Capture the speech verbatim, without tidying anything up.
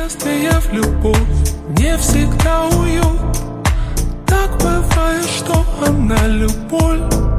путешествие в любовь не всегда уют. Так бывает, что она любовь.